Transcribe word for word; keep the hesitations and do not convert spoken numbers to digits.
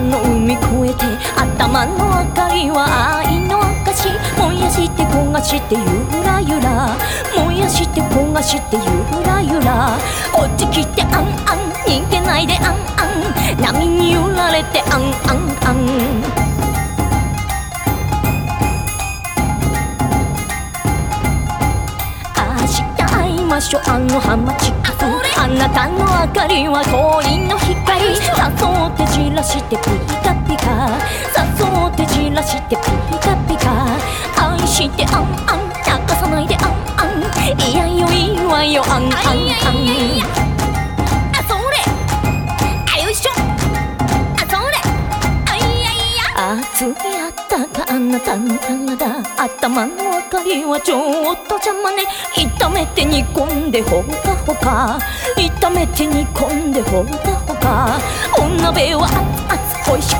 の海越えて頭の明かりは愛の証燃やして焦がしてゆらゆら燃やして焦がしてゆらゆらこっち来てあんあん逃げないであんあん波に揺られてあんあんあん明日会いましょうあの浜近くあなたの明かりは恋の光誘って散らしてピカピカ誘って散らしてピカピカ愛してあんあん泣かさないであんあんいやよいいわよあんあんあんあそれあよいしょあそれあいやいや熱いあったかあなたの体頭の明かりはちょっと邪魔ね炒めて煮込んでほかほか炒めて煮込んでほかほかお鍋は熱々おいし